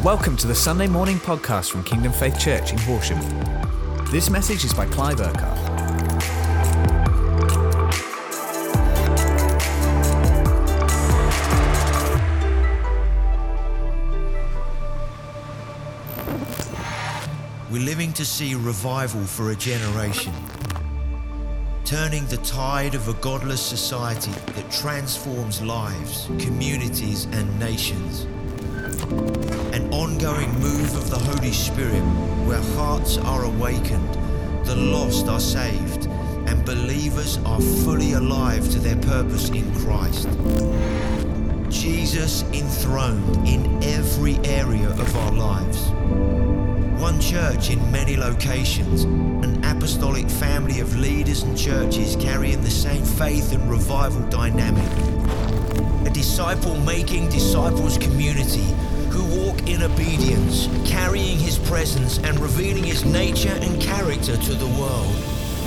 Welcome to the Sunday morning podcast from Kingdom Faith Church in Horsham. This message is by Clive Urquhart. We're living to see revival for a generation, turning the tide of a godless society that transforms lives, communities, and nations. An ongoing move of the Holy Spirit where hearts are awakened, the lost are saved, and believers are fully alive to their purpose in Christ. Jesus enthroned in every area of our lives. One church in many locations, an apostolic family of leaders and churches carrying the same faith and revival dynamic. A disciple-making disciples community who walk in obedience, carrying his presence and revealing his nature and character to the world.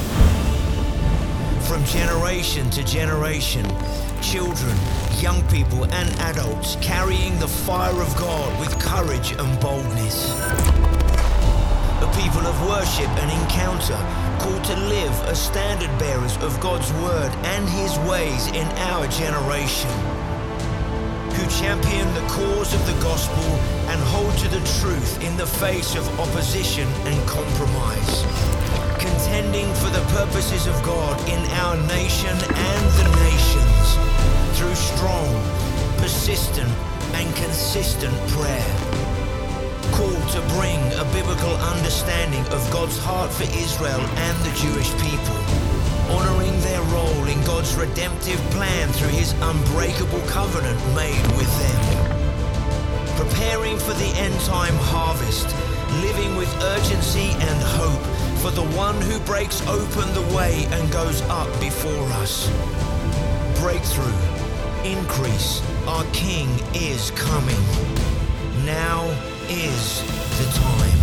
From generation to generation, children, young people and adults carrying the fire of God with courage and boldness. A people of worship and encounter, called to live as standard bearers of God's word and his ways in our generation. Who champion the cause of the gospel and hold to the truth in the face of opposition and compromise. Contending for the purposes of God in our nation and the nations through strong, persistent and consistent prayer. Called to bring a biblical understanding of God's heart for Israel and the Jewish people, honoring their role in God's redemptive plan through his unbreakable covenant made with them. Preparing for the end-time harvest, living with urgency and hope for the one who breaks open the way and goes up before us. Breakthrough, increase, our King is coming. Now is the time.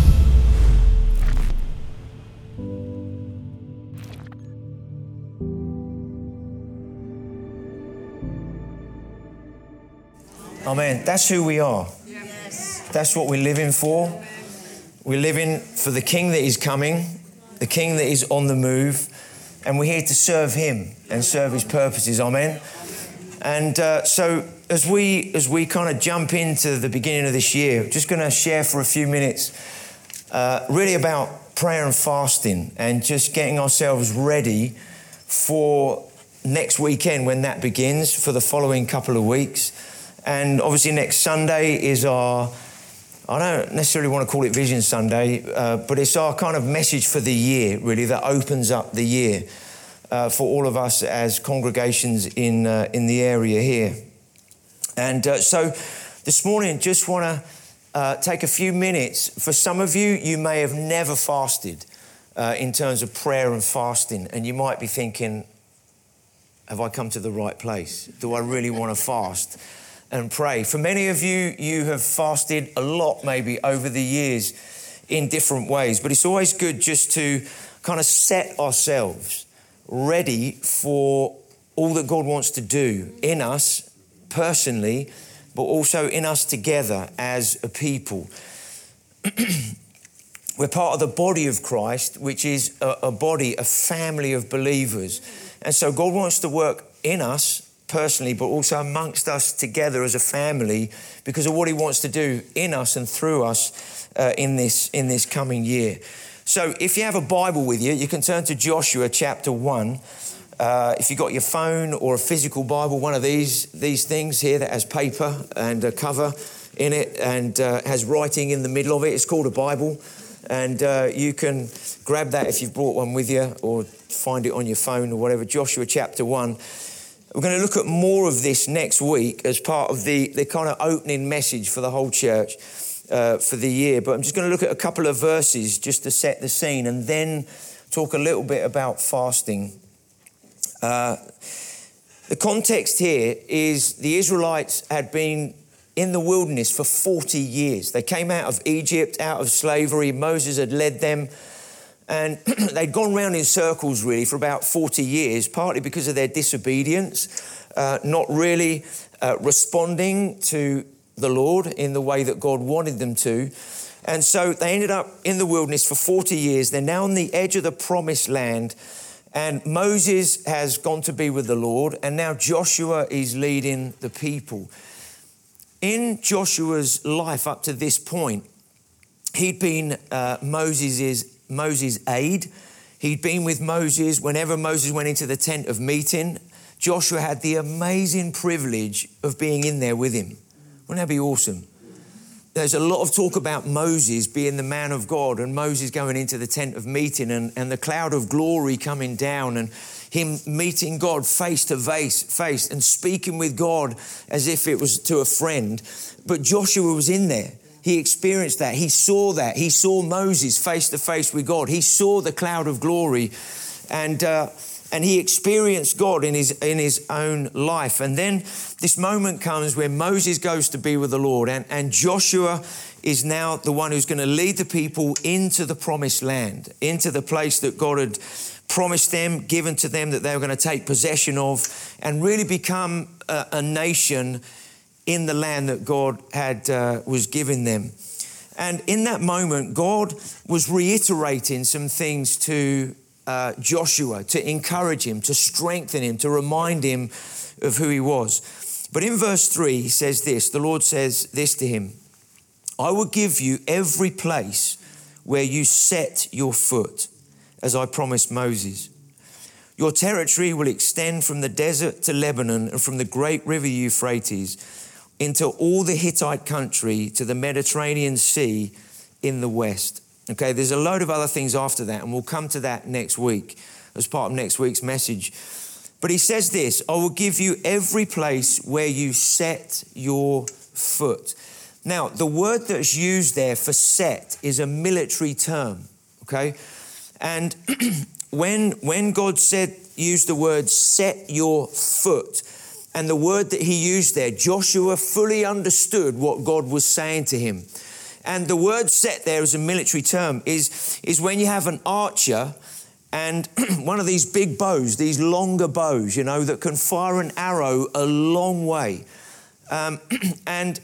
Amen. That's who we are. Yes. That's what we're living for. We're living for the King that is coming, the King that is on the move, and we're here to serve him and serve his purposes. Amen. And so as we kind of jump into the beginning of this year, just going to share for a few minutes really about prayer and fasting and just getting ourselves ready for next weekend when that begins, for the following couple of weeks. And obviously next Sunday is our, I don't necessarily want to call it Vision Sunday, but it's our kind of message for the year, really, that opens up the year for all of us as congregations in the area here. And so this morning, just want to take a few minutes. For some of you, you may have never fasted in terms of prayer and fasting, and you might be thinking, have I come to the right place? Do I really want to fast and pray? For many of you, you have fasted a lot maybe over the years in different ways, but it's always good just to kind of set ourselves ready for all that God wants to do in us personally, but also in us together as a people. We're part of the body of Christ, which is a body, a family of believers. And so God wants to work in us personally, but also amongst us together as a family because of what he wants to do in us and through us in this coming year. So if you have a Bible with you, you can turn to Joshua chapter 1. If you've got your phone or a physical Bible, one of these things here that has paper and a cover in it and has writing in the middle of it, it's called a Bible. And you can grab that if you've brought one with you or find it on your phone or whatever. Joshua chapter 1. We're going to look at more of this next week as part of the kind of opening message for the whole church for the year. But I'm just going to look at a couple of verses just to set the scene and then talk a little bit about fasting. The context here is the Israelites had been in the wilderness for 40 years. They came out of Egypt, out of slavery. Moses had led them. And they'd gone round in circles really for about 40 years, partly because of their disobedience, not really responding to the Lord in the way that God wanted them to. And so they ended up in the wilderness for 40 years. They're now on the edge of the promised land. And Moses has gone to be with the Lord. And now Joshua is leading the people. In Joshua's life up to this point, he'd been Moses' aide. He'd been with Moses whenever Moses went into the tent of meeting. Joshua had the amazing privilege of being in there with him. Wouldn't that be awesome? There's a lot of talk about Moses being the man of God and Moses going into the tent of meeting and the cloud of glory coming down and him meeting God face to face and speaking with God as if it was to a friend. But Joshua was in there. He experienced that. He saw that. He saw Moses face to face with God. He saw the cloud of glory and he experienced God in his own life. And then this moment comes where Moses goes to be with the Lord and Joshua is now the one who's going to lead the people into the promised land, into the place that God had promised them, given to them, that they were going to take possession of and really become a nation in the land that God had was giving them. And in that moment, God was reiterating some things to Joshua, to encourage him, to strengthen him, to remind him of who he was. But in verse 3, he says this, the Lord says this to him, I will give you every place where you set your foot, as I promised Moses. Your territory will extend from the desert to Lebanon and from the great river Euphrates into all the Hittite country to the Mediterranean Sea in the west. Okay, there's a load of other things after that, and we'll come to that next week as part of next week's message. But he says this, I will give you every place where you set your foot. Now, the word that's used there for set is a military term, okay? And when God used the word set your foot, and the word that he used there, Joshua fully understood what God was saying to him. And the word set there as a military term is when you have an archer and one of these big bows, these longer bows, you know, that can fire an arrow a long way. And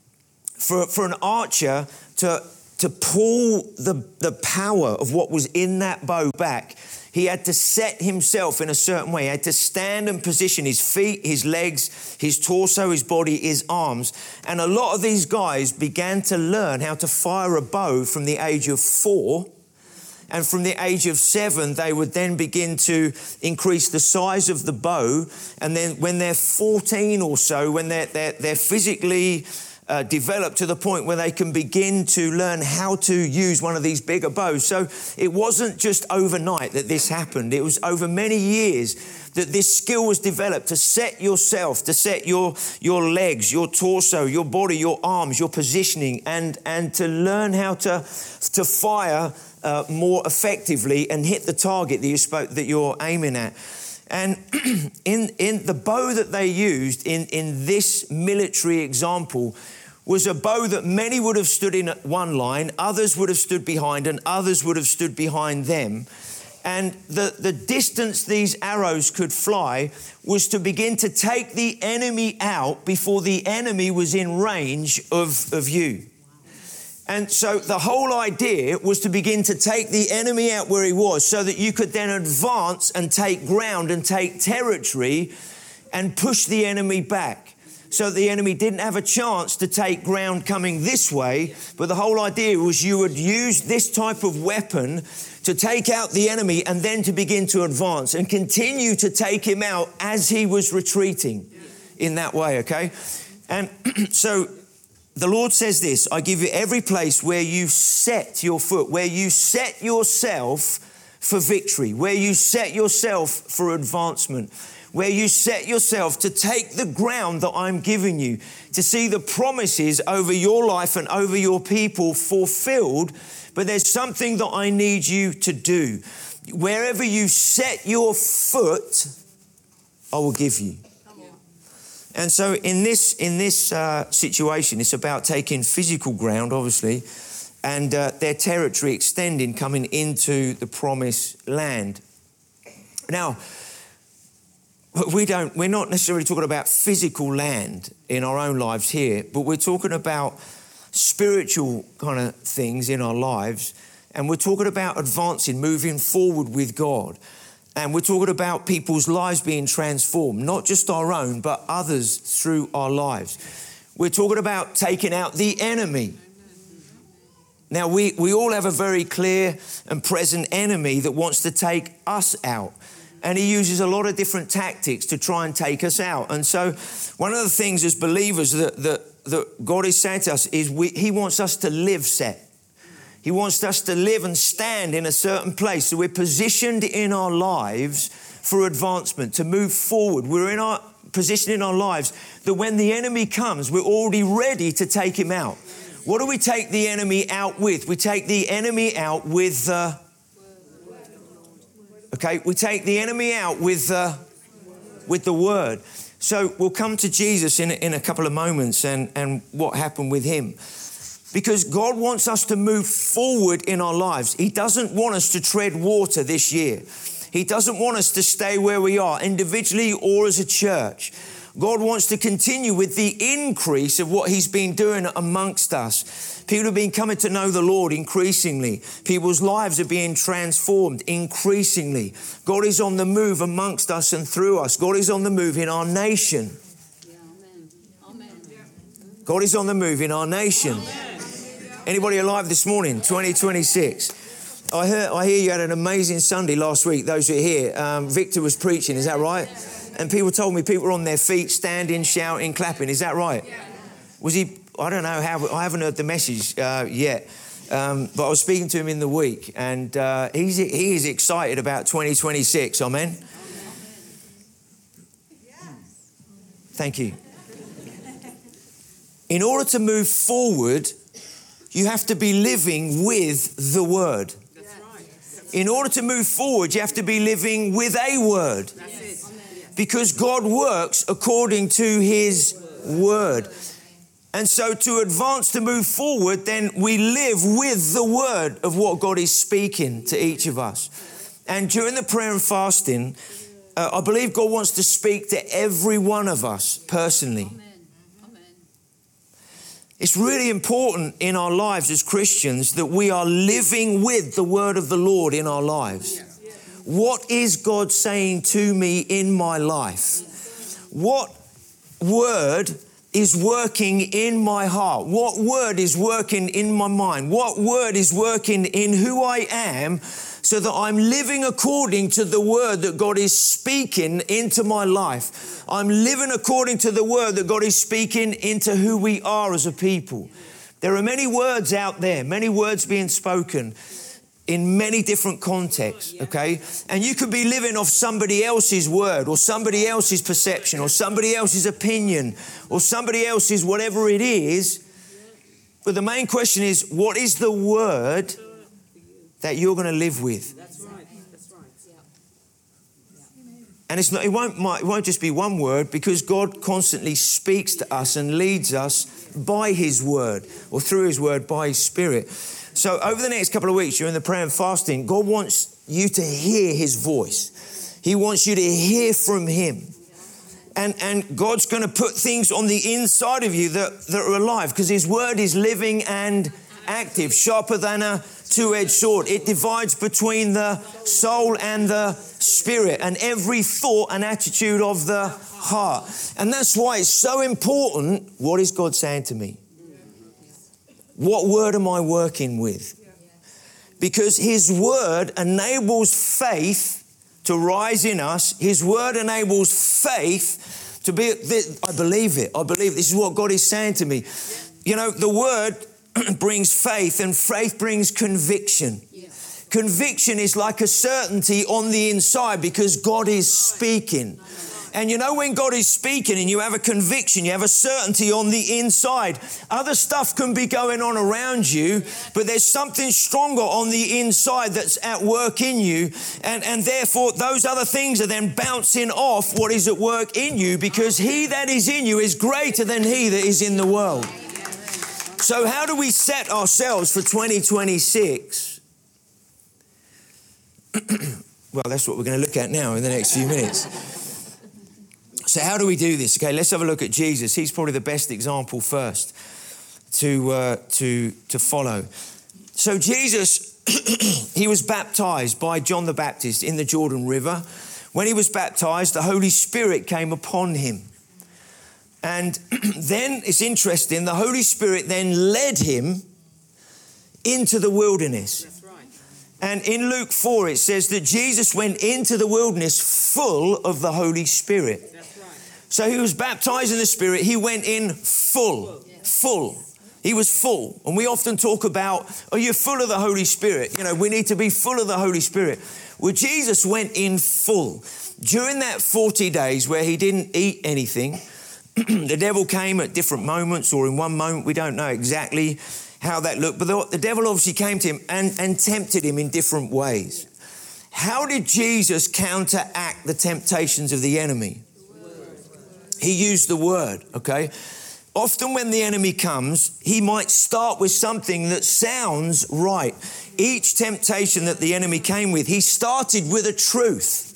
for an archer to pull the power of what was in that bow back, he had to set himself in a certain way. He had to stand and position his feet, his legs, his torso, his body, his arms. And a lot of these guys began to learn how to fire a bow from the age of 4. And from the age of 7, they would then begin to increase the size of the bow. And then when they're 14 or so, when they're physically developed to the point where they can begin to learn how to use one of these bigger bows. So it wasn't just overnight that this happened. It was over many years that this skill was developed to set yourself, to set your legs, your torso, your body, your arms, your positioning, and to learn how to fire more effectively and hit the target that you're aiming at. And in the bow that they used in this military example was a bow that many would have stood in one line, others would have stood behind, and others would have stood behind them. And the distance these arrows could fly was to begin to take the enemy out before the enemy was in range of you. And so the whole idea was to begin to take the enemy out where he was so that you could then advance and take ground and take territory and push the enemy back. So the enemy didn't have a chance to take ground coming this way. But the whole idea was you would use this type of weapon to take out the enemy and then to begin to advance and continue to take him out as he was retreating in that way, okay? And so the Lord says this, I give you every place where you set your foot, where you set yourself for victory, where you set yourself for advancement, where you set yourself to take the ground that I'm giving you, to see the promises over your life and over your people fulfilled. But there's something that I need you to do. Wherever you set your foot, I will give you. And so in this situation, it's about taking physical ground, obviously, and their territory extending, coming into the promised land. Now, we're not necessarily talking about physical land in our own lives here, but we're talking about spiritual kind of things in our lives. And we're talking about advancing, moving forward with God. And we're talking about people's lives being transformed, not just our own, but others through our lives. We're talking about taking out the enemy. Now, we all have a very clear and present enemy that wants to take us out. And he uses a lot of different tactics to try and take us out. And so one of the things as believers that God is saying to us is he wants us to live set. He wants us to live and stand in a certain place. So we're positioned in our lives for advancement, to move forward. We're in our position in our lives that when the enemy comes, we're already ready to take him out. What do we take the enemy out with? We take the enemy out with we take the enemy out with the word. So we'll come to Jesus in a couple of moments and what happened with him. Because God wants us to move forward in our lives. He doesn't want us to tread water this year. He doesn't want us to stay where we are, individually or as a church. God wants to continue with the increase of what he's been doing amongst us. People have been coming to know the Lord increasingly. People's lives are being transformed increasingly. God is on the move amongst us and through us. God is on the move in our nation. God is on the move in our nation. Anybody alive this morning? 2026. I hear you had an amazing Sunday last week. Those who are here, Victor was preaching. Is that right? And people told me people were on their feet, standing, shouting, clapping. Is that right? Was he? I don't know how. I haven't heard the message yet. But I was speaking to him in the week, and he is excited about 2026. Amen. Thank you. In order to move forward, you have to be living with the word. In order to move forward, you have to be living with a word. Because God works according to his word. And so to advance, to move forward, then we live with the word of what God is speaking to each of us. And during the prayer and fasting, I believe God wants to speak to every one of us personally. It's really important in our lives as Christians that we are living with the word of the Lord in our lives. What is God saying to me in my life? What word is working in my heart? What word is working in my mind? What word is working in who I am so that I'm living according to the word that God is speaking into my life? I'm living according to the word that God is speaking into who we are as a people. There are many words out there, many words being spoken in many different contexts, okay? And you could be living off somebody else's word or somebody else's perception or somebody else's opinion or somebody else's whatever it is. But the main question is, what is the word that you're going to live with? That's right. That's right. And it's not. It won't just be one word, because God constantly speaks to us and leads us by his word or through his word by his Spirit. So over the next couple of weeks during the prayer and fasting, God wants you to hear his voice. He wants you to hear from him. And God's going to put things on the inside of you that are alive, because his word is living and active, sharper than a two-edged sword. It divides between the soul and the spirit and every thought and attitude of the heart. And that's why it's so important. What is God saying to me? What word am I working with? Because his word enables faith to rise in us. His word enables faith to be, I believe it. I believe this is what God is saying to me. You know, the word brings faith, and faith brings conviction. Yes. Conviction is like a certainty on the inside because God is speaking. And you know, when God is speaking and you have a conviction, you have a certainty on the inside, other stuff can be going on around you, but there's something stronger on the inside that's at work in you. And therefore, those other things are then bouncing off what is at work in you, because he that is in you is greater than he that is in the world. So how do we set ourselves for 2026? Well, that's what we're going to look at now in the next few minutes. So how do we do this? Okay, let's have a look at Jesus. He's probably the best example first to follow. So Jesus, he was baptized by John the Baptist in the Jordan River. When he was baptized, the Holy Spirit came upon him. And then it's interesting, the Holy Spirit then led him into the wilderness. That's right. And in Luke 4, it says that Jesus went into the wilderness full of the Holy Spirit. That's right. So he was baptized in the Spirit. He went in full. He was full. And we often talk about, oh, you're full of the Holy Spirit. You know, we need to be full of the Holy Spirit. Well, Jesus went in full. During that 40 days where he didn't eat anything, the devil came at different moments, or in one moment, we don't know exactly how that looked. But the devil obviously came to him and tempted him in different ways. How did Jesus counteract the temptations of the enemy? He used the word, okay? Often when the enemy comes, he might start with something that sounds right. Each temptation that the enemy came with, he started with a truth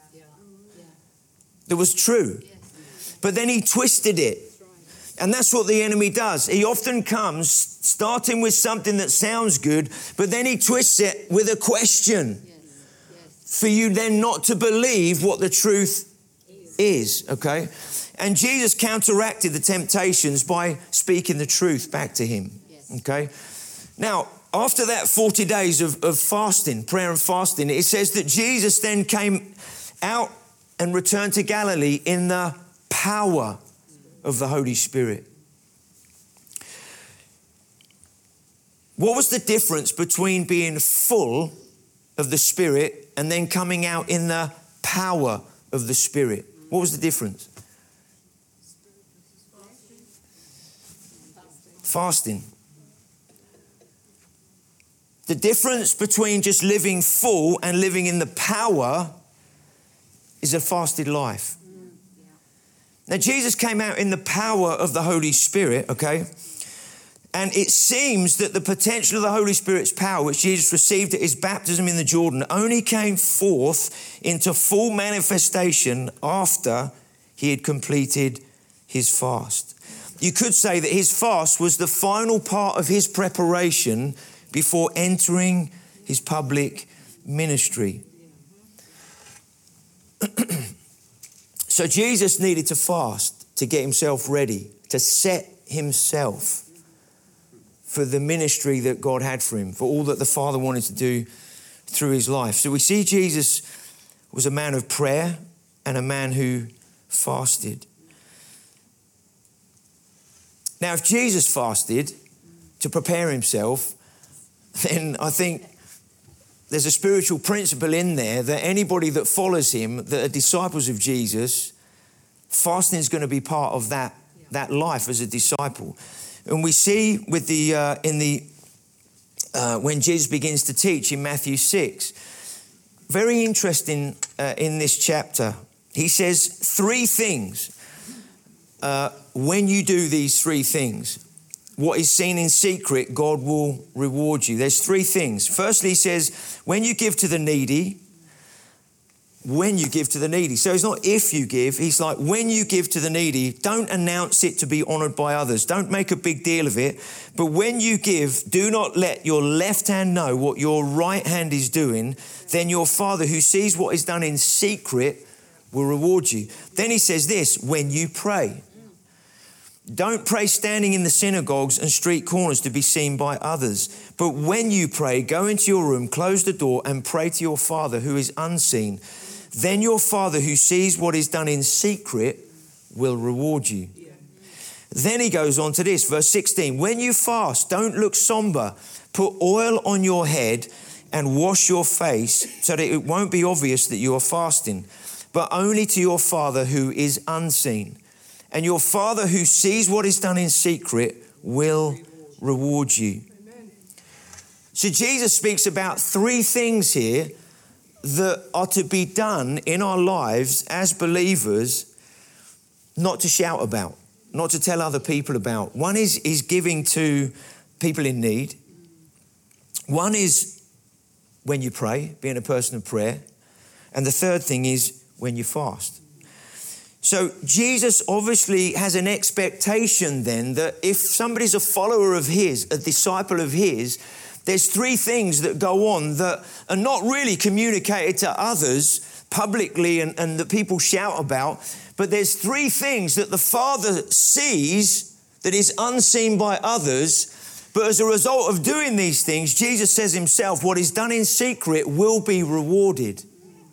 that was true. But then he twisted it. And that's what the enemy does. He often comes starting with something that sounds good, but then he twists it with a question for you then not to believe what the truth is, okay? And Jesus counteracted the temptations by speaking the truth back to him, okay? Now, after that 40 days of fasting, prayer and fasting, it says that Jesus then came out and returned to Galilee in the power of the Holy Spirit. What was the difference between being full of the Spirit and then coming out in the power of the Spirit? What was the difference? Fasting. The difference between just living full and living in the power is a fasted life. Now, Jesus came out in the power of the Holy Spirit, okay? And it seems that the potential of the Holy Spirit's power, which Jesus received at his baptism in the Jordan, only came forth into full manifestation after he had completed his fast. You could say that his fast was the final part of his preparation before entering his public ministry. So Jesus needed to fast to get himself ready, to set himself for the ministry that God had for him, for all that the Father wanted to do through his life. So we see Jesus was a man of prayer and a man who fasted. Now, if Jesus fasted to prepare himself, then I think there's a spiritual principle in there that anybody that follows him, that are disciples of Jesus, fasting is going to be part of that life as a disciple. And we see with when Jesus begins to teach in Matthew 6, very interesting in this chapter. He says 3 things. When you do these 3 things, what is seen in secret, God will reward you. There's 3 things. Firstly, he says, when you give to the needy, So it's not if you give, he's like, when you give to the needy, don't announce it to be honored by others. Don't make a big deal of it. But when you give, do not let your left hand know what your right hand is doing. Then your Father who sees what is done in secret will reward you. Then he says this, when you pray. Don't pray standing in the synagogues and street corners to be seen by others. But when you pray, go into your room, close the door and pray to your Father who is unseen. Then your Father who sees what is done in secret will reward you. Then he goes on to this, verse 16. When you fast, don't look somber. Put oil on your head and wash your face so that it won't be obvious that you are fasting, but only to your Father who is unseen. And your Father who sees what is done in secret will reward you. So Jesus speaks about 3 things here that are to be done in our lives as believers, not to shout about, not to tell other people about. One is giving to people in need. One is when you pray, being a person of prayer. And the third thing is when you fast. So Jesus obviously has an expectation then that if somebody's a follower of his, a disciple of his, there's three things that go on that are not really communicated to others publicly and that people shout about, but there's three things that the Father sees that is unseen by others. But as a result of doing these things, Jesus says himself, what is done in secret will be rewarded.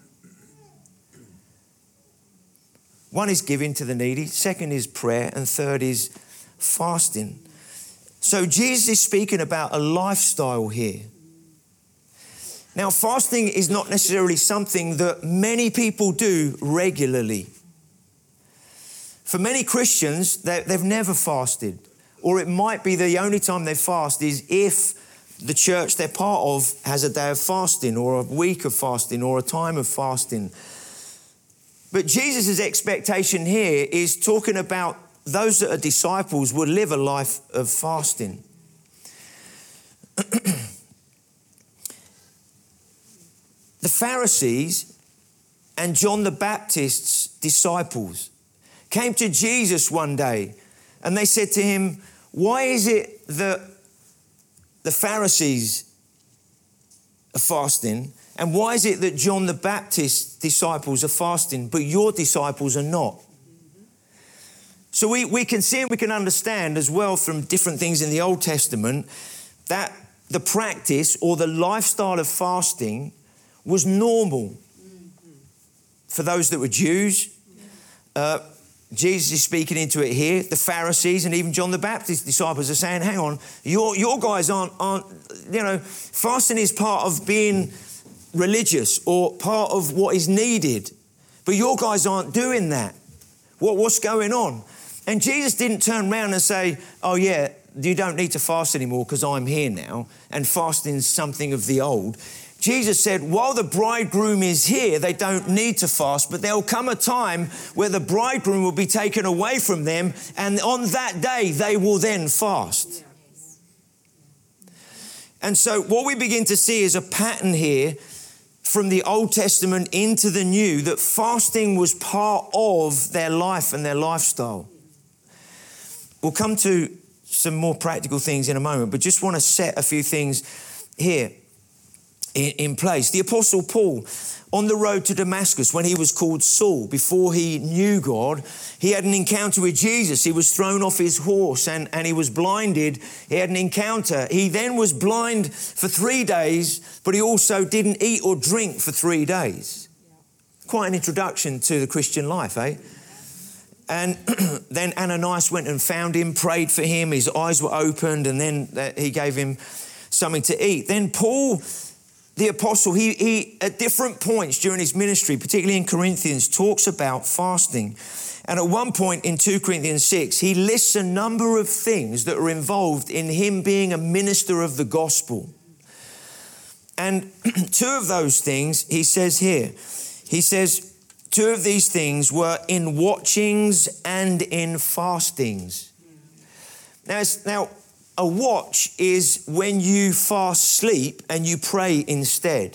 One is giving to the needy, second is prayer, and third is fasting. So Jesus is speaking about a lifestyle here. Now, fasting is not necessarily something that many people do regularly. For many Christians, they've never fasted, or it might be the only time they fast is if the church they're part of has a day of fasting, or a week of fasting, or a time of fasting. But Jesus' expectation here is talking about those that are disciples will live a life of fasting. The Pharisees and John the Baptist's disciples came to Jesus one day and they said to him, why is it that the Pharisees are fasting, and why is it that John the Baptist's disciples are fasting, but your disciples are not? So we can see and we can understand as well from different things in the Old Testament that the practice or the lifestyle of fasting was normal for those that were Jews. Jesus is speaking into it here. The Pharisees and even John the Baptist's disciples are saying, hang on, your guys aren't, fasting is part of being religious or part of what is needed. But your guys aren't doing that. What's going on? And Jesus didn't turn around and say, oh yeah, you don't need to fast anymore because I'm here now, and fasting's something of the old. Jesus said, while the bridegroom is here, they don't need to fast, but there'll come a time where the bridegroom will be taken away from them, and on that day, they will then fast. And so what we begin to see is a pattern here from the Old Testament into the New, that fasting was part of their life and their lifestyle. We'll come to some more practical things in a moment, but just want to set a few things here in place. The Apostle Paul, on the road to Damascus, when he was called Saul, before he knew God, he had an encounter with Jesus. He was thrown off his horse and he was blinded. He had an encounter. He then was blind for 3 days, but he also didn't eat or drink for 3 days. Quite an introduction to the Christian life, eh? And then Ananias went and found him, prayed for him. His eyes were opened, and then he gave him something to eat. Then Paul, the apostle, he at different points during his ministry, particularly in Corinthians, talks about fasting. And at one point in 2 Corinthians 6, he lists a number of things that are involved in him being a minister of the gospel. And two of those things he says here. He says, two of these things were in watchings and in fastings. Now, a watch is when you fast sleep and you pray instead.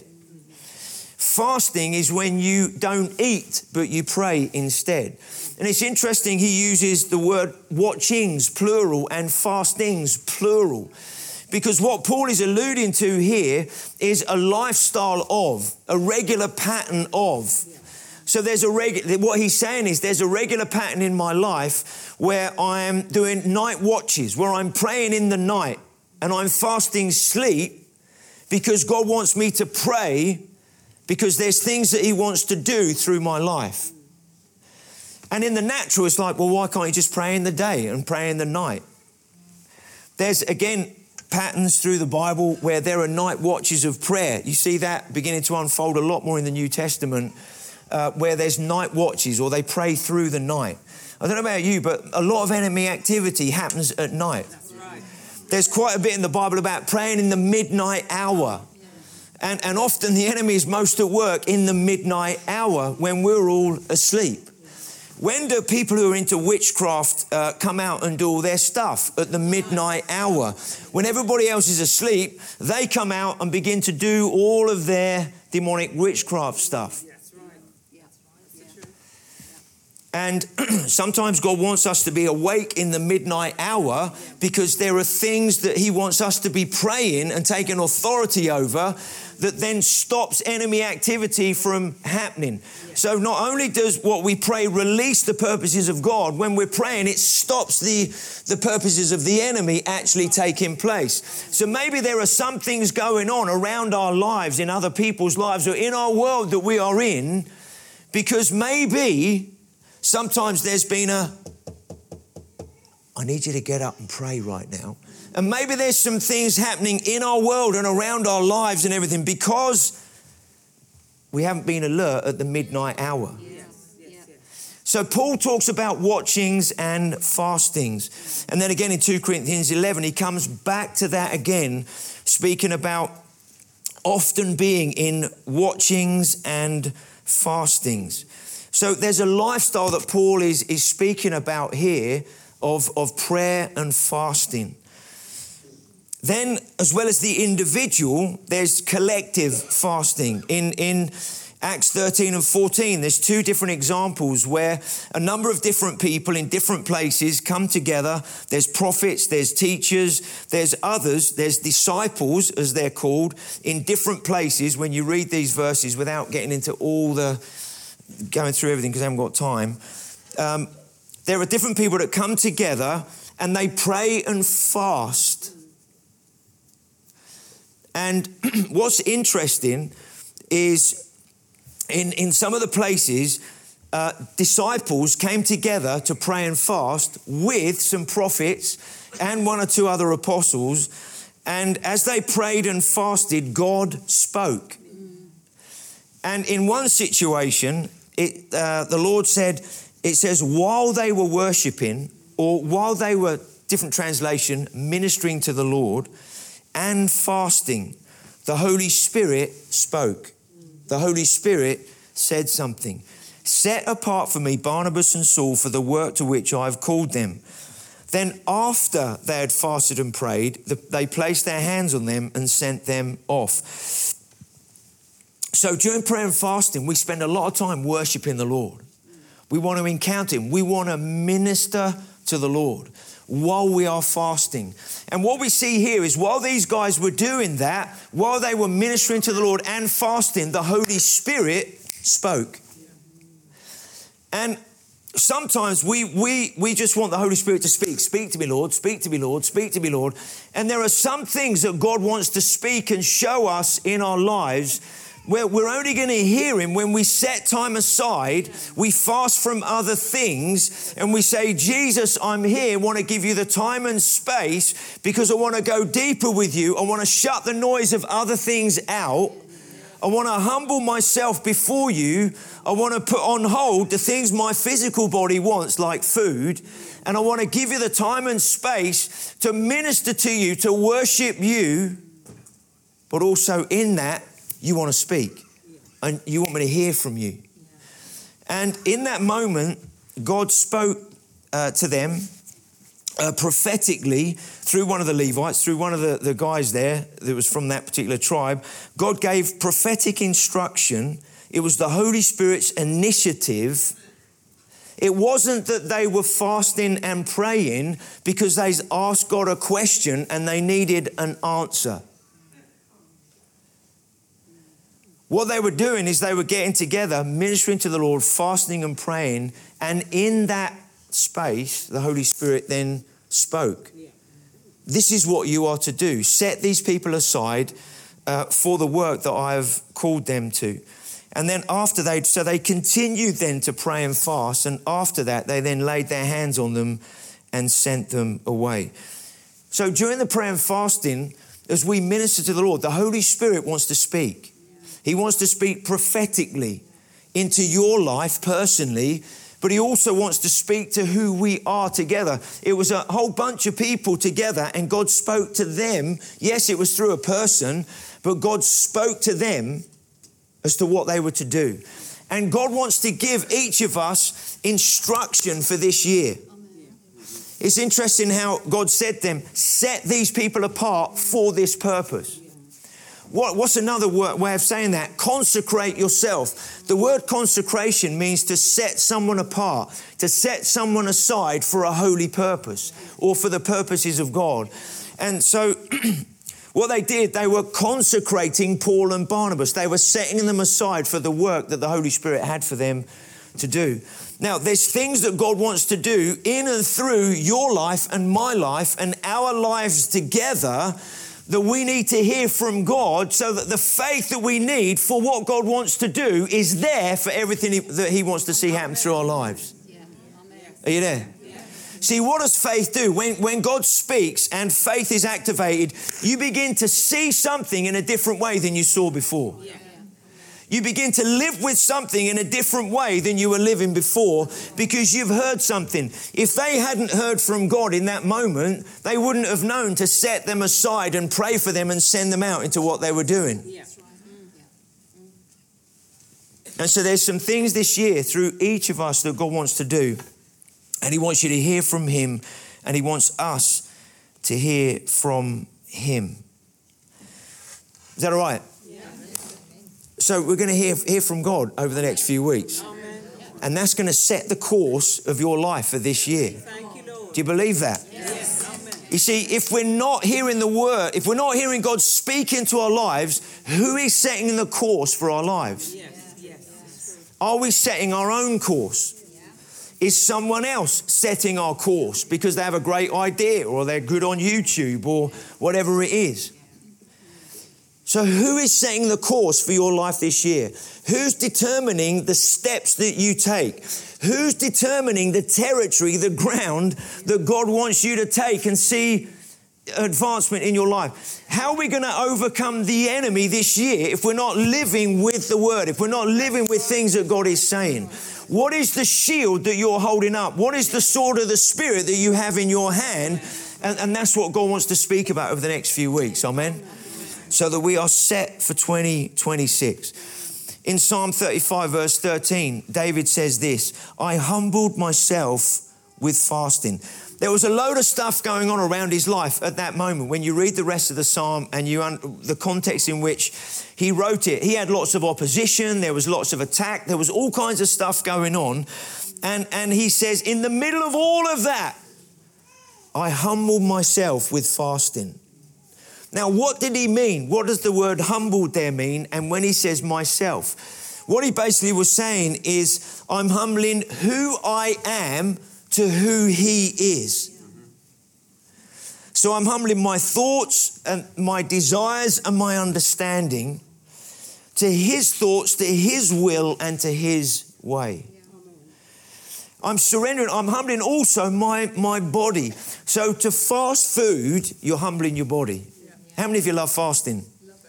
Fasting is when you don't eat, but you pray instead. And it's interesting, he uses the word watchings, plural, and fastings, plural. Because what Paul is alluding to here is a lifestyle of, a regular pattern of. So what he's saying is there's a regular pattern in my life where I am doing night watches, where I'm praying in the night and I'm fasting sleep because God wants me to pray, because there's things that he wants to do through my life. And in the natural, it's like, well, why can't you just pray in the day and pray in the night? There's, again, patterns through the Bible where there are night watches of prayer. You see that beginning to unfold a lot more in the New Testament, where there's night watches or they pray through the night. I don't know about you, but a lot of enemy activity happens at night. That's right. There's quite a bit in the Bible about praying in the midnight hour. And often the enemy is most at work in the midnight hour when we're all asleep. When do people who are into witchcraft come out and do all their stuff? At the midnight hour. When everybody else is asleep, they come out and begin to do all of their demonic witchcraft stuff. And sometimes God wants us to be awake in the midnight hour because there are things that he wants us to be praying and taking authority over that then stops enemy activity from happening. So not only does what we pray release the purposes of God, when we're praying, it stops the purposes of the enemy actually taking place. So maybe there are some things going on around our lives, in other people's lives, or in our world that we are in, because maybe sometimes there's been I need you to get up and pray right now. And maybe there's some things happening in our world and around our lives and everything because we haven't been alert at the midnight hour. So Paul talks about watchings and fastings. And then again in 2 Corinthians 11, he comes back to that again, speaking about often being in watchings and fastings. So there's a lifestyle that Paul is speaking about here of prayer and fasting. Then, as well as the individual, there's collective fasting. In Acts 13 and 14, there's 2 different examples where a number of different people in different places come together. There's prophets, there's teachers, there's others, there's disciples, as they're called, in different places. When you read these verses, without getting into going through everything because I haven't got time, there are different people that come together and they pray and fast. And what's interesting is in some of the places, disciples came together to pray and fast with some prophets and 1 or 2 other apostles. And as they prayed and fasted, God spoke. And in one situation, the Lord said, it says, while they were worshiping, or while they were, different translation, ministering to the Lord and fasting, the Holy Spirit spoke. The Holy Spirit said something. Set apart for me Barnabas and Saul for the work to which I have called them. Then after they had fasted and prayed, they placed their hands on them and sent them off. So during prayer and fasting, we spend a lot of time worshiping the Lord. We want to encounter him. We want to minister to the Lord while we are fasting. And what we see here is while these guys were doing that, while they were ministering to the Lord and fasting, the Holy Spirit spoke. And sometimes we just want the Holy Spirit to speak. Speak to me, Lord. Speak to me, Lord. Speak to me, Lord. And there are some things that God wants to speak and show us in our lives where we're only going to hear him when we set time aside, we fast from other things, and we say, Jesus, I'm here, want to give you the time and space because I want to go deeper with you. I want to shut the noise of other things out. I want to humble myself before you. I want to put on hold the things my physical body wants, like food. And I want to give you the time and space to minister to you, to worship you. But also in that, you want to speak and you want me to hear from you. And in that moment, God spoke to them prophetically through one of the Levites, through one of the guys there that was from that particular tribe. God gave prophetic instruction. It was the Holy Spirit's initiative. It wasn't that they were fasting and praying because they asked God a question and they needed an answer. What they were doing is they were getting together, ministering to the Lord, fasting and praying. And in that space, the Holy Spirit then spoke. This is what you are to do. Set these people aside for the work that I have called them to. And then after they continued then to pray and fast. And after that, they then laid their hands on them and sent them away. So during the prayer and fasting, as we minister to the Lord, the Holy Spirit wants to speak. He wants to speak prophetically into your life personally, but he also wants to speak to who we are together. It was a whole bunch of people together and God spoke to them. Yes, it was through a person, but God spoke to them as to what they were to do. And God wants to give each of us instruction for this year. It's interesting how God said to them, set these people apart for this purpose. What's another way of saying that? Consecrate yourself. The word consecration means to set someone apart, to set someone aside for a holy purpose or for the purposes of God. And so what they did, they were consecrating Paul and Barnabas. They were setting them aside for the work that the Holy Spirit had for them to do. Now, there's things that God wants to do in and through your life and my life and our lives together that we need to hear from God, so that the faith that we need for what God wants to do is there for everything that He wants to see happen through our lives. Are you there? See, what does faith do? When God speaks and faith is activated, you begin to see something in a different way than you saw before. You begin to live with something in a different way than you were living before because you've heard something. If they hadn't heard from God in that moment, they wouldn't have known to set them aside and pray for them and send them out into what they were doing. And so there's some things this year through each of us that God wants to do. And He wants you to hear from Him, and He wants us to hear from Him. Is that all right? So we're going to hear from God over the next few weeks. Amen. And that's going to set the course of your life for this year. Thank you, Lord. Do you believe that? Yes. You see, if we're not hearing the word, if we're not hearing God speak into our lives, who is setting the course for our lives? Yes. Are we setting our own course? Is someone else setting our course because they have a great idea or they're good on YouTube or whatever it is? So who is setting the course for your life this year? Who's determining the steps that you take? Who's determining the territory, the ground that God wants you to take and see advancement in your life? How are we going to overcome the enemy this year if we're not living with the word, if we're not living with things that God is saying? What is the shield that you're holding up? What is the sword of the Spirit that you have in your hand? And that's what God wants to speak about over the next few weeks. Amen. So that we are set for 2026. In Psalm 35, verse 13, David says this, I humbled myself with fasting. There was a load of stuff going on around his life at that moment. When you read the rest of the psalm and the context in which he wrote it, he had lots of opposition. There was lots of attack. There was all kinds of stuff going on. And he says, in the middle of all of that, I humbled myself with fasting. Now, what did he mean? What does the word humbled there mean? And when he says myself, what he basically was saying is, I'm humbling who I am to who He is. So I'm humbling my thoughts and my desires and my understanding to His thoughts, to His will and to His way. I'm surrendering, I'm humbling also my body. So to fast food, you're humbling your body. How many of you love fasting?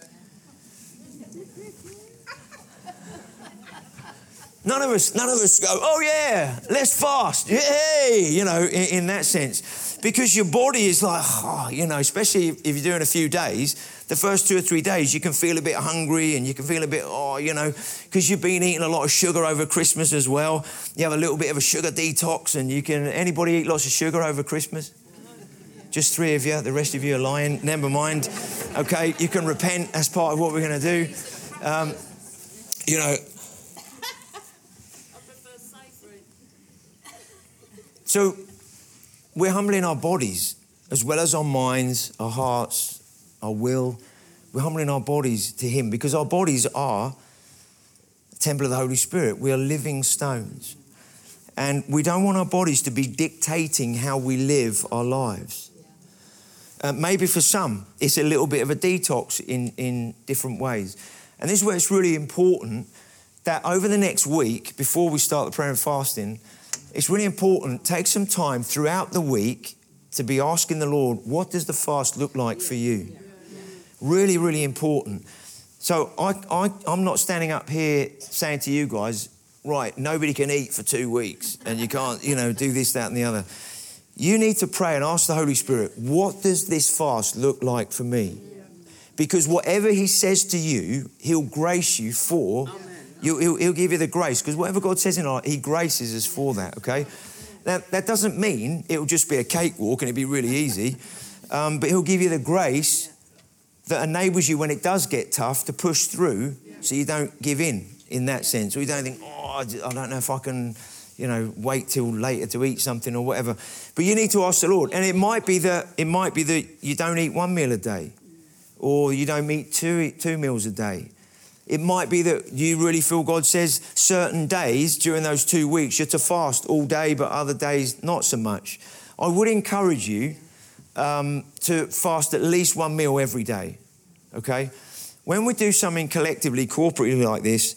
None of us go, oh yeah, let's fast. Yay, in that sense. Because your body is like, especially if you're doing a few days, the first 2 or 3 days, you can feel a bit hungry and you can feel a bit, because you've been eating a lot of sugar over Christmas as well. You have a little bit of a sugar detox and anybody eat lots of sugar over Christmas? Just 3 of you, the rest of you are lying. Never mind. Okay, you can repent. That's part of what we're going to do. So we're humbling our bodies as well as our minds, our hearts, our will. We're humbling our bodies to Him because our bodies are the temple of the Holy Spirit. We are living stones. And we don't want our bodies to be dictating how we live our lives. Maybe for some, it's a little bit of a detox in different ways. And this is where it's really important that over the next week, before we start the prayer and fasting, it's really important, take some time throughout the week to be asking the Lord, what does the fast look like for you? Really, really important. So I'm not standing up here saying to you guys, right, nobody can eat for 2 weeks and you can't, do this, that and the other. You need to pray and ask the Holy Spirit, what does this fast look like for me? Because whatever He says to you, He'll grace you for. He'll give you the grace. Because whatever God says in our life, He graces us for that, okay? Now, that doesn't mean it'll just be a cakewalk and it'll be really easy. But He'll give you the grace that enables you when it does get tough to push through, so you don't give in that sense. Or you don't think, I don't know if I can, wait till later to eat something or whatever. But you need to ask the Lord. And it might be that you don't eat one meal a day, or you don't eat two meals a day. It might be that you really feel God says certain days during those 2 weeks you're to fast all day, but other days not so much. I would encourage you to fast at least one meal every day, okay? When we do something collectively, corporately like this,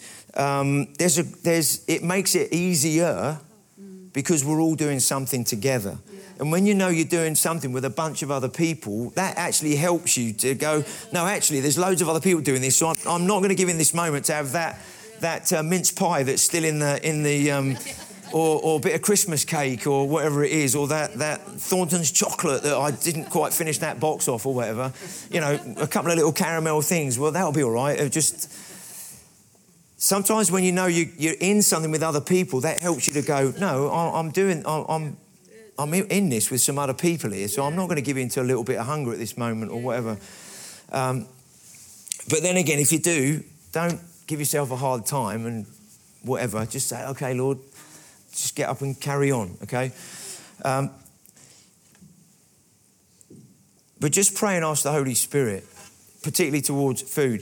it makes it easier because we're all doing something together. And when you know you're doing something with a bunch of other people, that actually helps you to go, no, actually, there's loads of other people doing this, so I'm not going to give in this moment to have that mince pie that's still in the or a bit of Christmas cake or whatever it is, or that Thornton's chocolate that I didn't quite finish that box off or whatever. A couple of little caramel things. Well, that'll be all right. Sometimes when you know you're in something with other people, that helps you to go, no, I'm in this with some other people here, so I'm not going to give in to a little bit of hunger at this moment or whatever. But then again, if you do, don't give yourself a hard time and whatever. Just say, okay, Lord, just get up and carry on, okay? But just pray and ask the Holy Spirit, particularly towards food.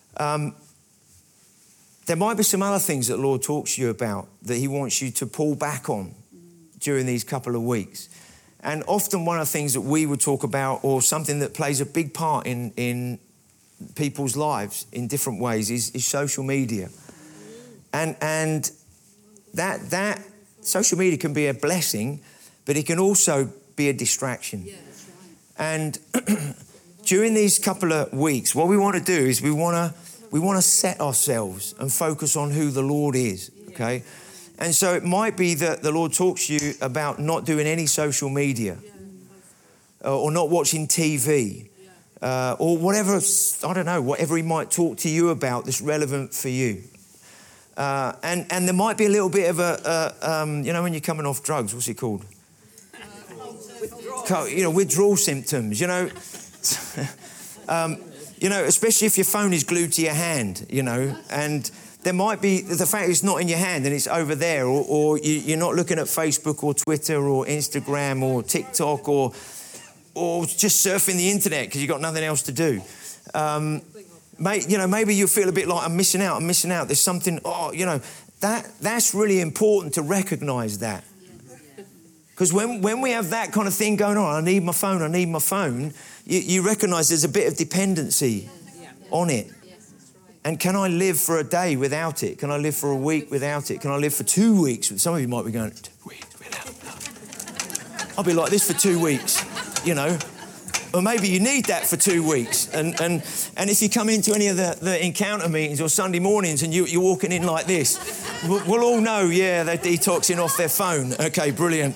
There might be some other things that the Lord talks to you about that he wants you to pull back on during these couple of weeks. And often one of the things that we would talk about, or something that plays a big part in people's lives in different ways, is social media. And that social media can be a blessing, but it can also be a distraction. Yeah, that's right. And during these couple of weeks, what we want to do is we want to set ourselves and focus on who the Lord is, okay? And so it might be that the Lord talks to you about not doing any social media, or not watching TV, or whatever, I don't know, whatever he might talk to you about that's relevant for you. And there might be a little bit of when you're coming off drugs, what's it called? Withdrawal symptoms, especially if your phone is glued to your hand, and there might be the fact it's not in your hand and it's over there, or you're not looking at Facebook or Twitter or Instagram or TikTok or just surfing the internet because you've got nothing else to do. Maybe you feel a bit like I'm missing out. There's something, that's really important to recognise that. Because when we have that kind of thing going on, I need my phone, you recognise there's a bit of dependency on it. And can I live for a day without it? Can I live for a week without it? Can I live for 2 weeks? Some of you might be going, 2 weeks without it. I'll be like this for 2 weeks, Or maybe you need that for 2 weeks. And if you come into any of the encounter meetings or Sunday mornings and you're walking in like this, we'll all know, they're detoxing off their phone. Okay, brilliant.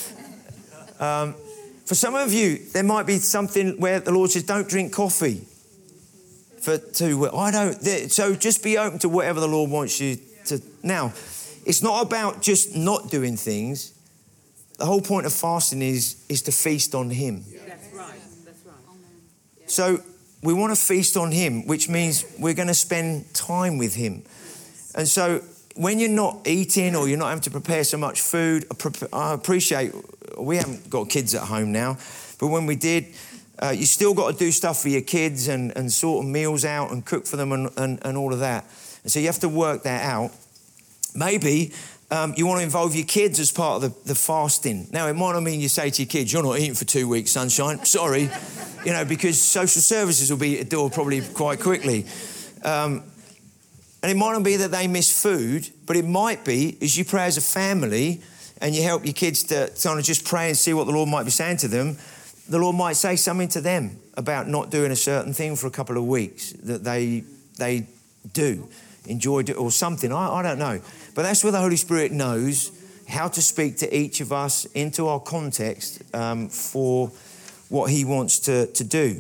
For some of you, there might be something where the Lord says, don't drink coffee for 2 weeks. So just be open to whatever the Lord wants you to. Now, it's not about just not doing things. The whole point of fasting is to feast on him. That's right. So we want to feast on him, which means we're going to spend time with him. And so when you're not eating or you're not having to prepare so much food, I appreciate, we haven't got kids at home now, but when we did, you still got to do stuff for your kids and sort meals out and cook for them and all of that. And so you have to work that out. Maybe you want to involve your kids as part of the fasting. Now, it might not mean you say to your kids, you're not eating for 2 weeks, sunshine. Sorry. Because social services will be at the door probably quite quickly. And it might not be that they miss food, but it might be as you pray as a family and you help your kids to kind of just pray and see what the Lord might be saying to them, the Lord might say something to them about not doing a certain thing for a couple of weeks that they do, enjoy or something. I don't know. But that's where the Holy Spirit knows how to speak to each of us into our context for what he wants to do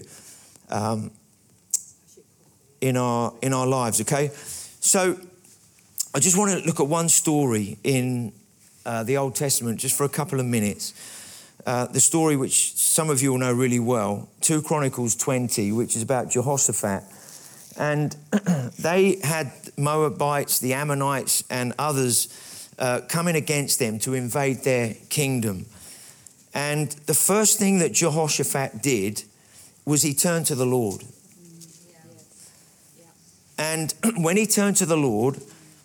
in our lives, okay? So I just want to look at one story in the Old Testament just for a couple of minutes. the story which some of you will know really well, 2 Chronicles 20, which is about Jehoshaphat. And they had Moabites, the Ammonites, and others coming against them to invade their kingdom. And the first thing that Jehoshaphat did was he turned to the Lord. And when he turned to the Lord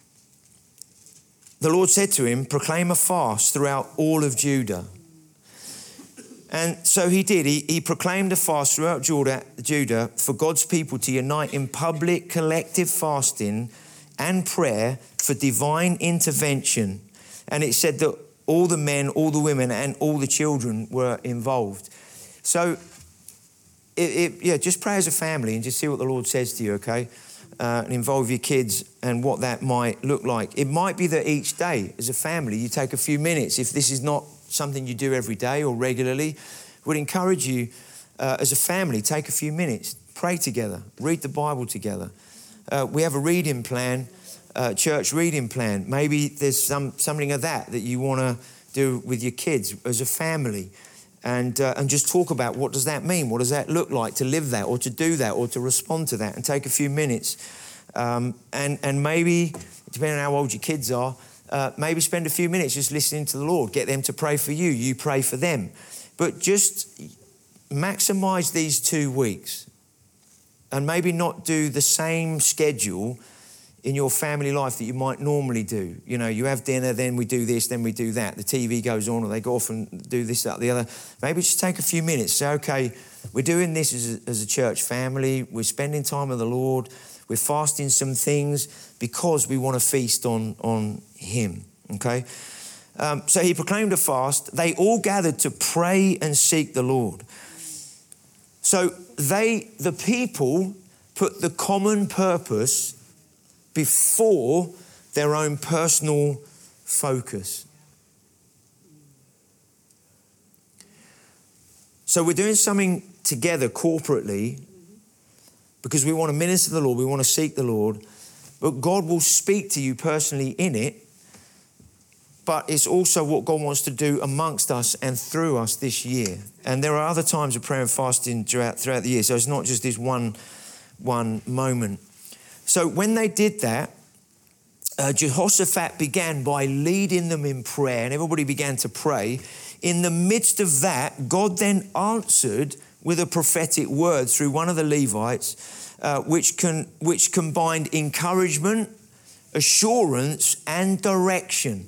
said to him, proclaim a fast throughout all of Judah. And so he did. He proclaimed a fast throughout Judah for God's people to unite in public, collective fasting and prayer for divine intervention. And it said that all the men, all the women, and all the children were involved. So, just pray as a family and just see what the Lord says to you, okay? And involve your kids and what that might look like. It might be that each day as a family you take a few minutes. If this is not something you do every day or regularly, would encourage you as a family, take a few minutes, pray together, read the Bible together. We have a reading plan, church reading plan. Maybe there's something of that you want to do with your kids as a family. And just talk about what does that mean? What does that look like to live that or to do that or to respond to that, and take a few minutes. And maybe, depending on how old your kids are, maybe spend a few minutes just listening to the Lord. Get them to pray for you. You pray for them. But just maximize these 2 weeks and maybe not do the same schedule in your family life that you might normally do. You know, you have dinner, then we do this, then we do that. The TV goes on, or they go off and do this, that, the other. Maybe just take a few minutes. Say, okay, we're doing this as a church family. We're spending time with the Lord. We're fasting some things because we want to feast on Him, okay? So he proclaimed a fast. They all gathered to pray and seek the Lord. So the people put the common purpose before their own personal focus. So we're doing something together corporately because we want to minister to the Lord, we want to seek the Lord, but God will speak to you personally in it, but it's also what God wants to do amongst us and through us this year. And there are other times of prayer and fasting throughout the year, so it's not just this one moment. So when they did that, Jehoshaphat began by leading them in prayer, and everybody began to pray. In the midst of that, God then answered with a prophetic word through one of the Levites, which combined encouragement, assurance, and direction.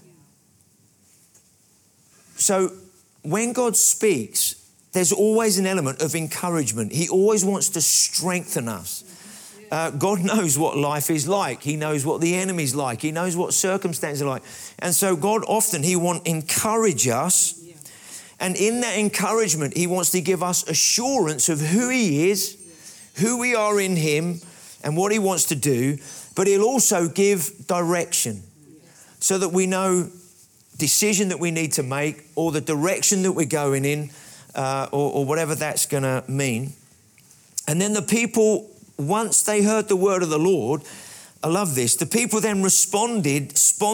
So when God speaks, there's always an element of encouragement. He always wants to strengthen us. God knows what life is like. He knows what the enemy's like. He knows what circumstances are like. And so God often, He wants to encourage us. And in that encouragement, He wants to give us assurance of who He is, who we are in Him, and what He wants to do. But He'll also give direction so that we know decision that we need to make, or the direction that we're going in, or whatever that's going to mean. And then the people, once they heard the word of the Lord, I love this, the people then responded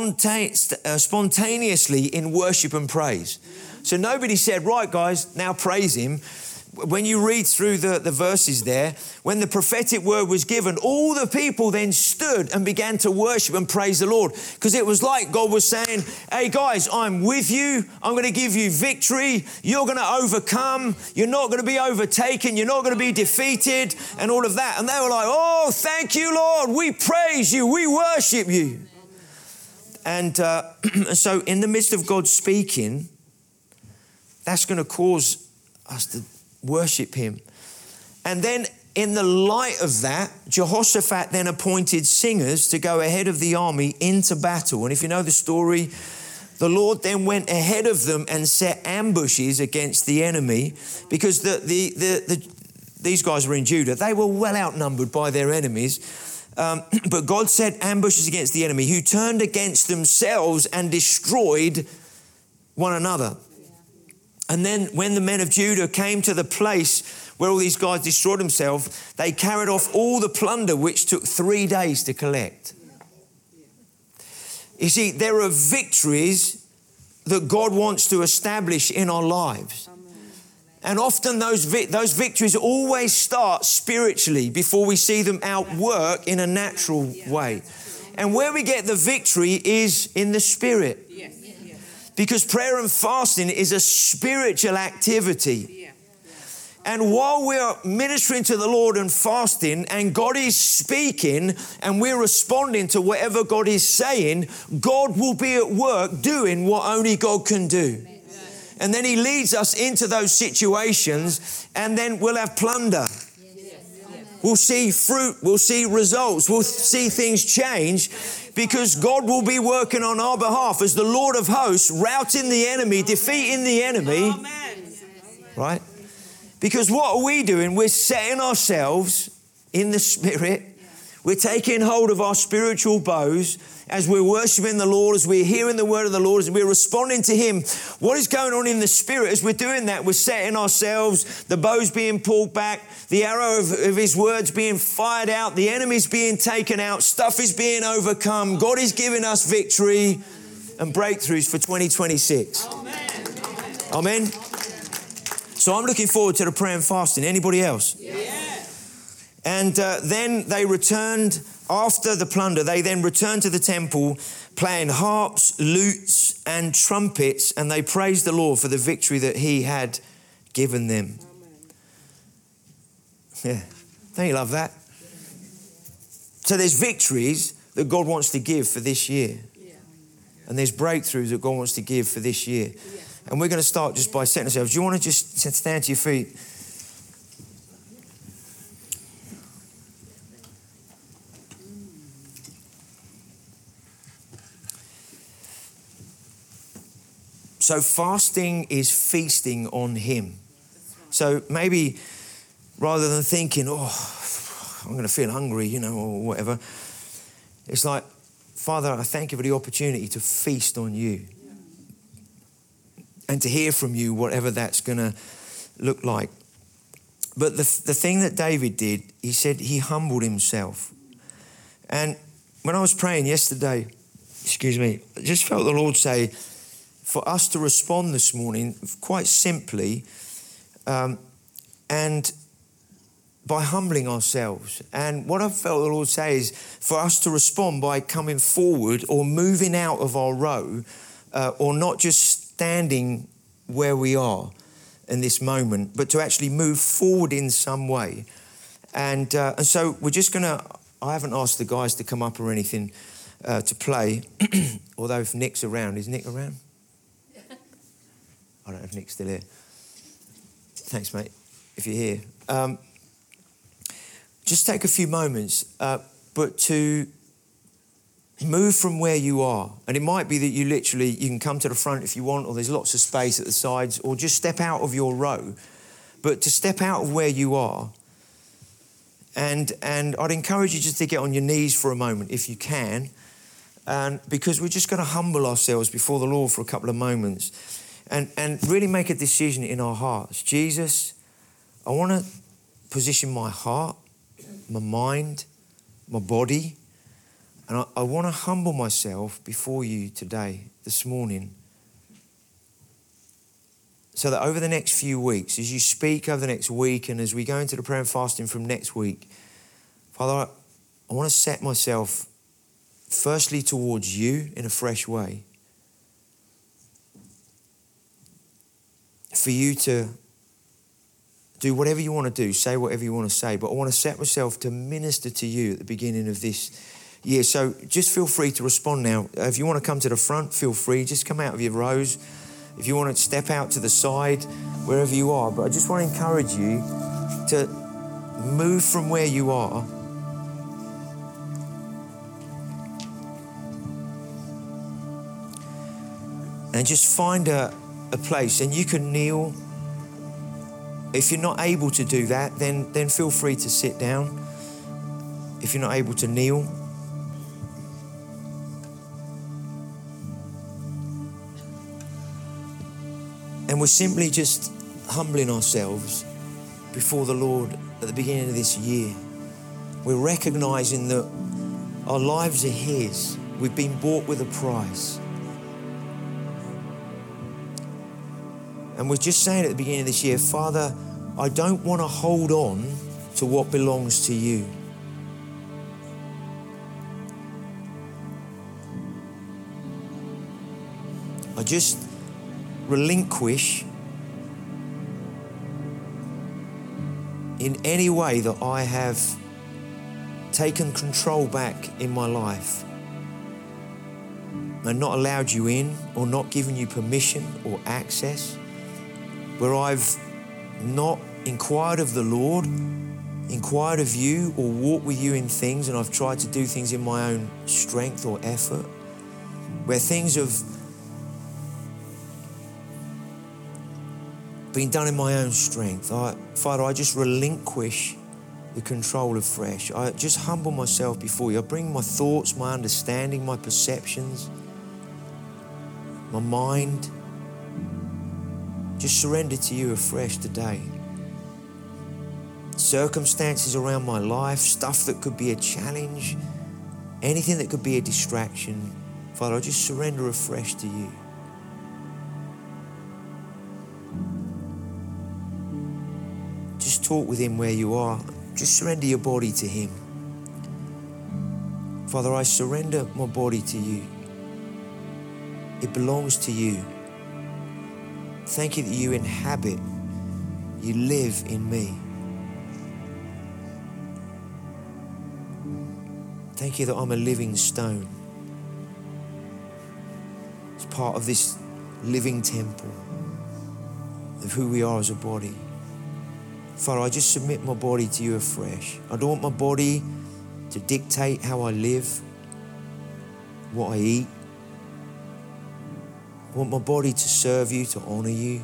spontaneously in worship and praise. So nobody said, right guys, now praise Him. When you read through the verses there, when the prophetic word was given, all the people then stood and began to worship and praise the Lord. Because it was like God was saying, hey guys, I'm with you. I'm going to give you victory. You're going to overcome. You're not going to be overtaken. You're not going to be defeated and all of that. And they were like, oh, thank you, Lord. We praise you. We worship you. And so in the midst of God speaking, that's going to cause us to worship Him. And then in the light of that, Jehoshaphat then appointed singers to go ahead of the army into battle. And if you know the story, the Lord then went ahead of them and set ambushes against the enemy, because these guys were in Judah. They were well outnumbered by their enemies. But God set ambushes against the enemy, who turned against themselves and destroyed one another. And then when the men of Judah came to the place where all these guys destroyed themselves, they carried off all the plunder, which took 3 days to collect. You see, there are victories that God wants to establish in our lives. And often those victories always start spiritually before we see them outwork in a natural way. And where we get the victory is in the Spirit. Because prayer and fasting is a spiritual activity. And while we're ministering to the Lord and fasting, and God is speaking, and we're responding to whatever God is saying, God will be at work doing what only God can do. And then He leads us into those situations, and then we'll have plunder. We'll see fruit, we'll see results, we'll see things change, because God will be working on our behalf as the Lord of hosts, routing the enemy, defeating the enemy. Right? Because what are we doing? We're setting ourselves in the Spirit. We're taking hold of our spiritual bows as we're worshiping the Lord, as we're hearing the word of the Lord, as we're responding to Him. What is going on in the Spirit as we're doing that? We're setting ourselves, the bow's being pulled back, the arrow of His words being fired out, the enemy's being taken out, stuff is being overcome. God is giving us victory and breakthroughs for 2026. Amen. So I'm looking forward to the prayer and fasting. Anybody else? And then they returned after the plunder. They then returned to the temple playing harps, lutes and trumpets, and they praised the Lord for the victory that He had given them. Yeah, don't you love that? So there's victories that God wants to give for this year. And there's breakthroughs that God wants to give for this year. And we're going to start just by setting ourselves. Do you want to just stand to your feet? So fasting is feasting on Him. So maybe rather than thinking, I'm going to feel hungry, or whatever, it's like, Father, I thank You for the opportunity to feast on You and to hear from You, whatever that's going to look like. But the thing that David did, he said he humbled himself. And when I was praying yesterday, I just felt the Lord say, for us to respond this morning quite simply and by humbling ourselves. And what I felt the Lord say is for us to respond by coming forward or moving out of our row or not just standing where we are in this moment, but to actually move forward in some way. And so we're just going to, I haven't asked the guys to come up or anything to play, although if Nick's around, is Nick around? I don't know if Nick's still here. Thanks, mate, if you're here. Just take a few moments, but to move from where you are. And it might be that you can come to the front if you want, or there's lots of space at the sides, or just step out of your row. But to step out of where you are, and I'd encourage you just to get on your knees for a moment if you can, and because we're just going to humble ourselves before the Lord for a couple of moments. And really make a decision in our hearts. Jesus, I want to position my heart, my mind, my body, and I want to humble myself before You today, this morning, so that over the next few weeks, as You speak over the next week and as we go into the prayer and fasting from next week, Father, I want to set myself firstly towards You in a fresh way. For You to do whatever You want to do, say whatever You want to say, but I want to set myself to minister to You at the beginning of this year. So just feel free to respond now. If you want to come to the front, feel free. Just come out of your rows. If you want to step out to the side, wherever you are. But I just want to encourage you to move from where you are and just find a place, and you can kneel. If you're not able to do that, then feel free to sit down. If you're not able to kneel. And we're simply just humbling ourselves before the Lord at the beginning of this year. We're recognizing that our lives are His. We've been bought with a price. And we're just saying at the beginning of this year, Father, I don't want to hold on to what belongs to you. I just relinquish in any way that I have taken control back in my life and not allowed you in or not given you permission or access, where I've not inquired of the Lord, inquired of you, or walked with you in things, and I've tried to do things in my own strength or effort, where things have been done in my own strength. Father, I just relinquish the control afresh. I just humble myself before you. I bring my thoughts, my understanding, my perceptions, my mind, just surrender to you afresh today. Circumstances around my life, stuff that could be a challenge, anything that could be a distraction, Father, I just surrender afresh to you. Just talk with him where you are. Just surrender your body to him. Father, I surrender my body to you. It belongs to you. Thank you that you inhabit, you live in me. Thank you that I'm a living stone. It's part of this living temple of who we are as a body. Father, I just submit my body to you afresh. I don't want my body to dictate how I live, what I eat. I want my body to serve you, to honor you.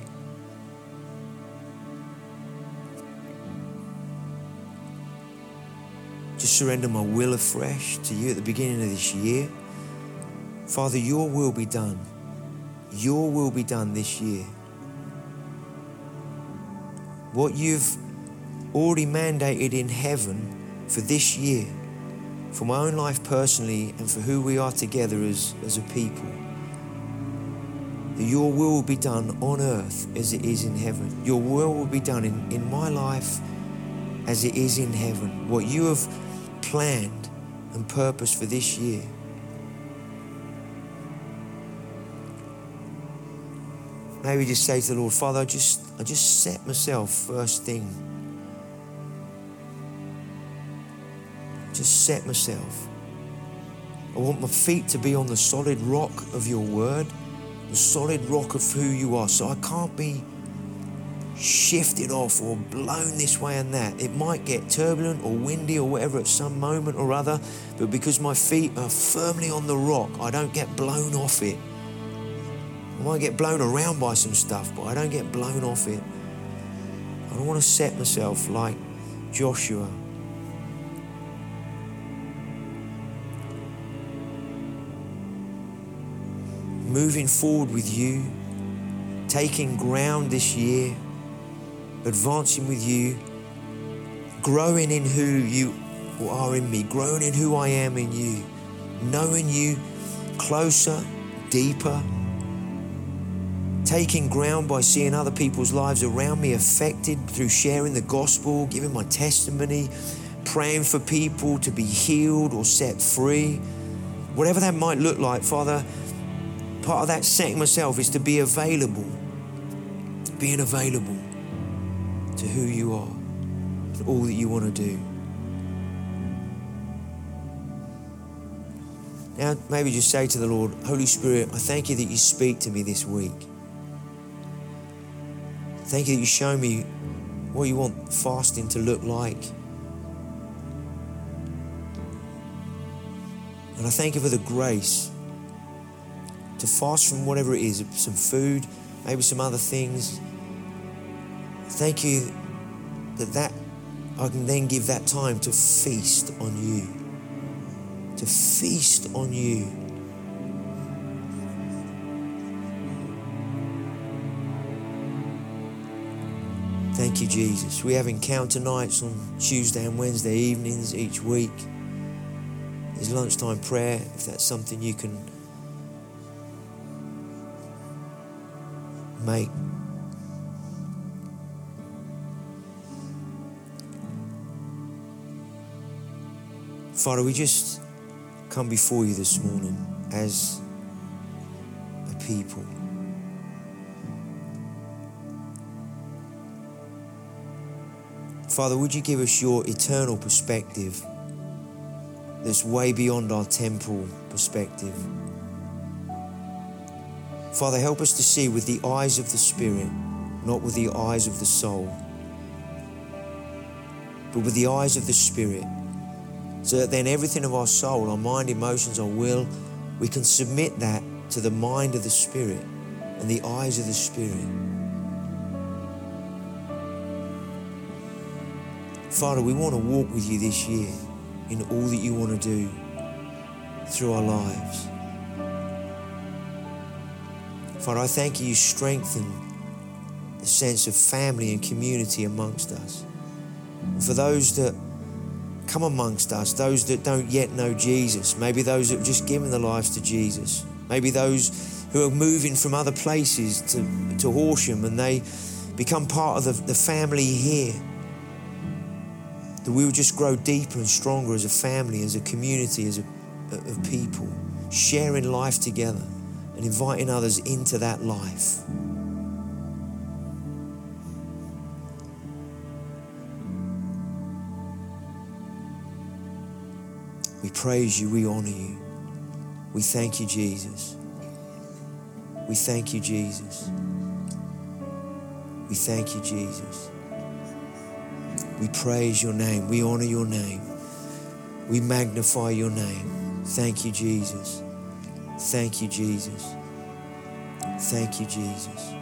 Just surrender my will afresh to you at the beginning of this year. Father, your will be done. Your will be done this year. What you've already mandated in heaven for this year, for my own life personally and for who we are together as a people. That your will be done on earth as it is in heaven. Your will be done in my life as it is in heaven. What you have planned and purposed for this year. Maybe just say to the Lord, Father, I just set myself first thing. Just set myself. I want my feet to be on the solid rock of your word, the solid rock of who you are. So I can't be shifted off or blown this way and that. It might get turbulent or windy or whatever at some moment or other, but because my feet are firmly on the rock, I don't get blown off it. I might get blown around by some stuff, but I don't get blown off it. I don't want to set myself like Joshua. Moving forward with you, taking ground this year, advancing with you, growing in who you are in me, growing in who I am in you, knowing you closer, deeper, taking ground by seeing other people's lives around me affected through sharing the gospel, giving my testimony, praying for people to be healed or set free. Whatever that might look like, Father, part of that setting myself is to be available, being available to who you are, to all that you want to do. Now, maybe just say to the Lord, Holy Spirit, I thank you that you speak to me this week. Thank you that you show me what you want fasting to look like. And I thank you for the grace to fast from whatever it is, some food, maybe some other things. Thank you that I can then give that time to feast on you, to feast on you. Thank you, Jesus. We have encounter nights on Tuesday and Wednesday evenings each week. There's lunchtime prayer, if that's something you can make. Father, we just come before you this morning as a people. Father, would you give us your eternal perspective that's way beyond our temporal perspective? Father, help us to see with the eyes of the Spirit, not with the eyes of the soul, but with the eyes of the Spirit, so that then everything of our soul, our mind, emotions, our will, we can submit that to the mind of the Spirit and the eyes of the Spirit. Father, we want to walk with you this year in all that you want to do through our lives. Father, I thank you strengthen the sense of family and community amongst us. And for those that come amongst us, those that don't yet know Jesus, maybe those that have just given their lives to Jesus, maybe those who are moving from other places to Horsham and they become part of the family here, that we would just grow deeper and stronger as a family, as a community, of people, sharing life together and inviting others into that life. We praise you, we honor you. We thank you, Jesus. We thank you, Jesus. We thank you, Jesus. We praise your name. We honor your name. We magnify your name. Thank you, Jesus. Thank you, Jesus. Thank you, Jesus.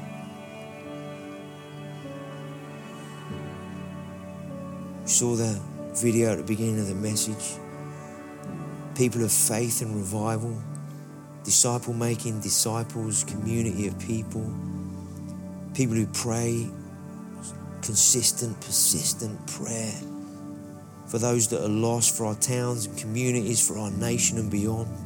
We saw the video at the beginning of the message. People of faith and revival, disciple making disciples, community of people, people who pray, consistent, persistent prayer for those that are lost, for our towns and communities, for our nation and beyond.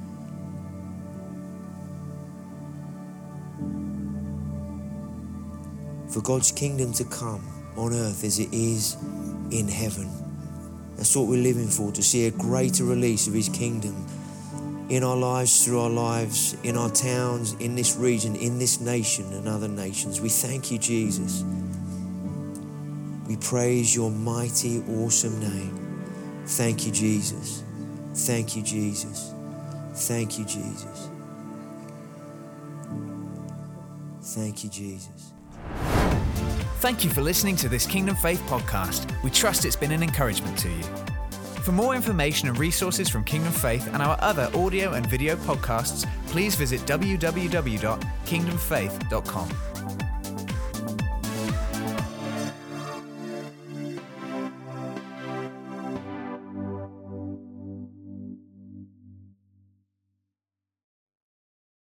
For God's kingdom to come on earth as it is in heaven. That's what we're living for, to see a greater release of his kingdom in our lives, through our lives, in our towns, in this region, in this nation and other nations. We thank you, Jesus. We praise your mighty, awesome name. Thank you, Jesus. Thank you, Jesus. Thank you, Jesus. Thank you, Jesus. Thank you for listening to this Kingdom Faith podcast. We trust it's been an encouragement to you. For more information and resources from Kingdom Faith and our other audio and video podcasts, please visit www.kingdomfaith.com.